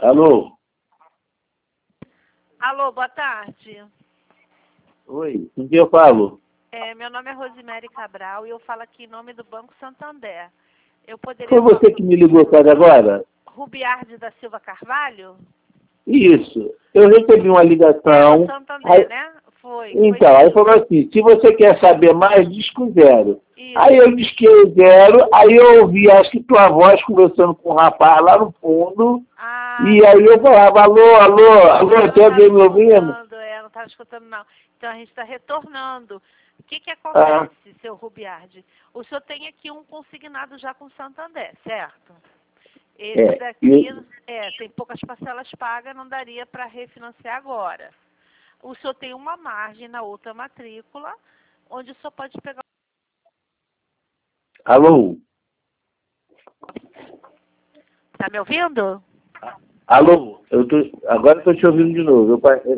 Alô? Alô, boa tarde. Oi, com quem eu falo? Meu nome é Rosemary Cabral e eu falo aqui em nome do Banco Santander. Eu poderia Foi você que me ligou quase agora? Rubiardi da Silva Carvalho? Isso. Eu recebi uma ligação. É o Santander, né? Foi. Então, aí falou assim, se você quer saber mais, diz com zero. Isso. Aí eu disquei zero, aí eu ouvi, acho que tua voz conversando com o rapaz lá no fundo, e aí eu falava, alô, tem alguém me ouvindo? Não estava escutando, não. Então a gente está retornando. O que acontece, seu Rubiardi? O senhor tem aqui um consignado já com o Santander, certo? Esse daqui tem poucas parcelas pagas, não daria para refinanciar agora. O senhor tem uma margem na outra matrícula, onde o senhor pode pegar... Alô? Tá me ouvindo? Alô? Agora eu estou te ouvindo de novo.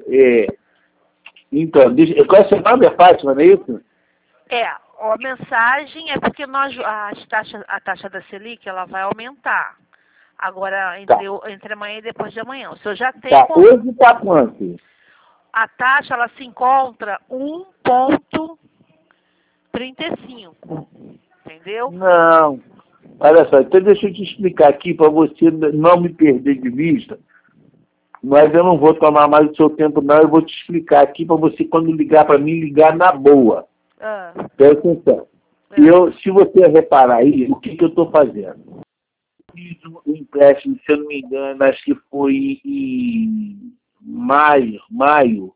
Então, qual é o seu nome? É Fátima, não é isso? A mensagem é porque a taxa da Selic ela vai aumentar. Agora, entre amanhã e depois de amanhã. O senhor já tem... Hoje está quanto? A taxa, ela se encontra 1,35. Entendeu? Não. Olha só, então deixa eu te explicar aqui para você não me perder de vista. Mas eu não vou tomar mais o seu tempo, não. Eu vou te explicar aqui para você, quando ligar para mim, ligar na boa. Presta atenção. Se você reparar aí, o que eu estou fazendo? Fiz um empréstimo, se eu não me engano, acho que foi em março,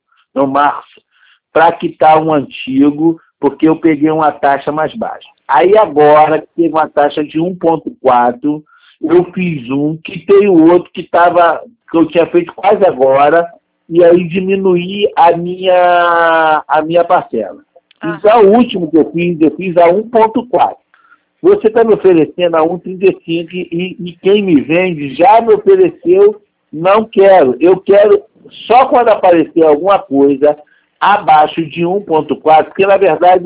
para quitar um antigo, porque eu peguei uma taxa mais baixa. Aí agora, que teve uma taxa de 1,4, eu fiz um, quitei o outro que eu tinha feito quase agora, e aí diminuí a minha parcela. Então, o último que eu fiz a 1,4. Você está me oferecendo a 1,35 e quem me vende já me ofereceu, não quero. Eu quero só quando aparecer alguma coisa abaixo de 1,4, porque na verdade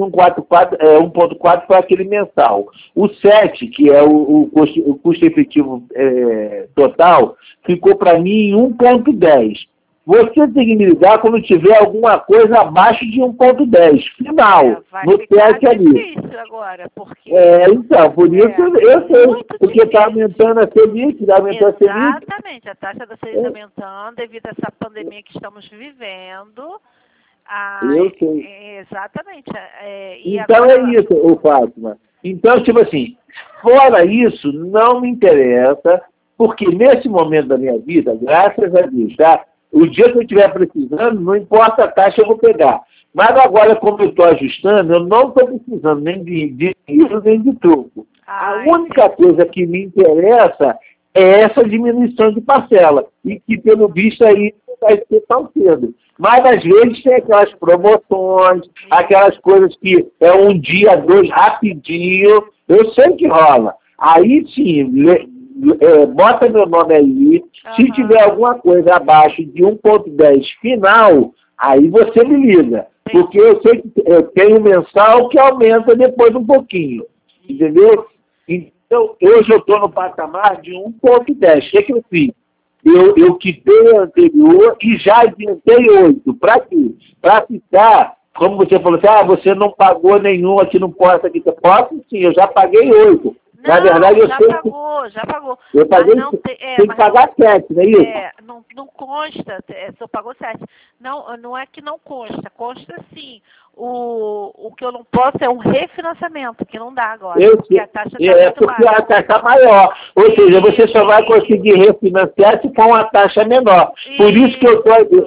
1,4 foi aquele mensal. O 7, que é o custo efetivo total, ficou para mim em 1,10. Você tem que me ligar quando tiver alguma coisa abaixo de 1,10. Final. Vai ficar difícil agora, porque... Então, por isso eu sei. Porque está aumentando a Selic, aumentou a Selic. Exatamente, a taxa da Selic aumentando devido a essa pandemia que estamos vivendo. Eu sei. Exatamente. Então agora... é isso, Fátima. Então, tipo assim, fora isso, não me interessa, porque nesse momento da minha vida, graças a Deus, tá? O dia que eu estiver precisando, não importa a taxa, eu vou pegar. Mas agora, como eu estou ajustando, eu não estou precisando nem de dinheiro, nem de troco. A única coisa que me interessa é essa diminuição de parcela. E que, pelo visto, aí não vai ser tão cedo. Mas, às vezes, tem aquelas promoções, aquelas coisas que é um dia, dois, rapidinho. Eu sei que rola. Aí, sim, bota meu nome aí. Se tiver alguma coisa abaixo de 1,10 final, aí você me liga. Porque eu sei que eu tenho mensal que aumenta depois um pouquinho. Entendeu? Então, hoje eu estou no patamar de 1,10. O que eu fiz? Eu quitei a anterior e já adiantei 8. Para quê? Para ficar, como você falou assim, você não pagou nenhum aqui no Porta aqui. Posso sim, eu já paguei 8. Na verdade, eu já pagou. Eu paguei, tem que pagar 7, não é isso? Não consta, só pagou 7. Não é que não consta sim. O que eu não posso é um refinanciamento, que não dá agora. Porque a taxa está muito baixa. A taxa está maior. Ou seja, você só vai conseguir refinanciar se for uma taxa menor. Por isso que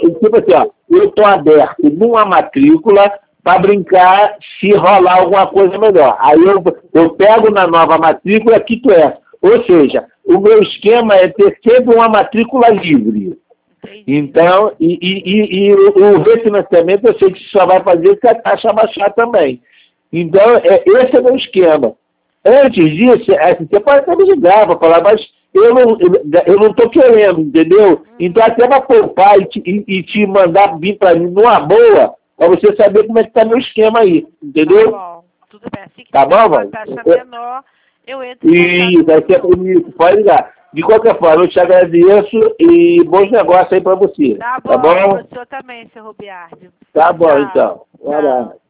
eu estou aberto numa matrícula para brincar se rolar alguma coisa melhor. Aí eu pego na nova matrícula, quito essa. Ou seja, o meu esquema é ter sempre uma matrícula livre. Então, o refinanciamento eu sei que só vai fazer se a taxa baixar também. Então, esse é o meu esquema. Antes disso, você pode até me ligar para falar, mas eu não estou querendo, entendeu? Então, até para poupar e te mandar vir para mim numa boa, para você saber como é que está meu esquema aí, entendeu? Tá bom, tudo bem. Assim que tá bom, uma taxa menor, eu entro em contato. Isso, pode ligar. De qualquer forma, eu te agradeço e bons negócios aí para você. Tá bom, Tá bom? para o senhor também, seu Rubiardi. Tá bom, Tchau. então. Um abraço.